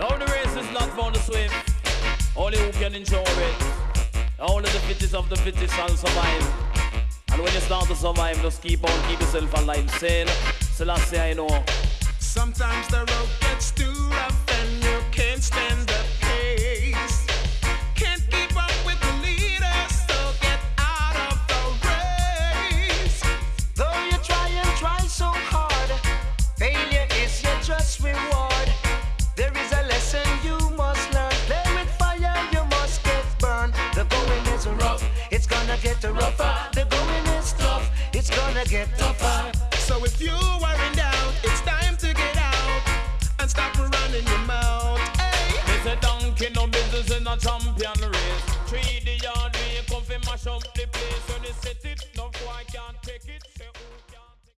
Now the race is not for the swift, only who can endure it. Only the fittest of the fittest shall survive. And when you start to survive, just keep yourself alive. Saying, Selassie, I know. Sometimes the road gets too rough and you can't stand the pace. Can't keep up with the leaders, so get out of the race. Though you try so hard, failure is your just reward. There is a lesson you must learn. Play with fire, you must get burned. The going is rough, it's gonna get rougher. The going is tough, it's gonna get tougher. So if you are in doubt, it's time to get out and stop running your mouth. Hey. It's a donkey, no business in a champion race. 3 the yard, we come fi mash up the place. When they set it, no boy can't take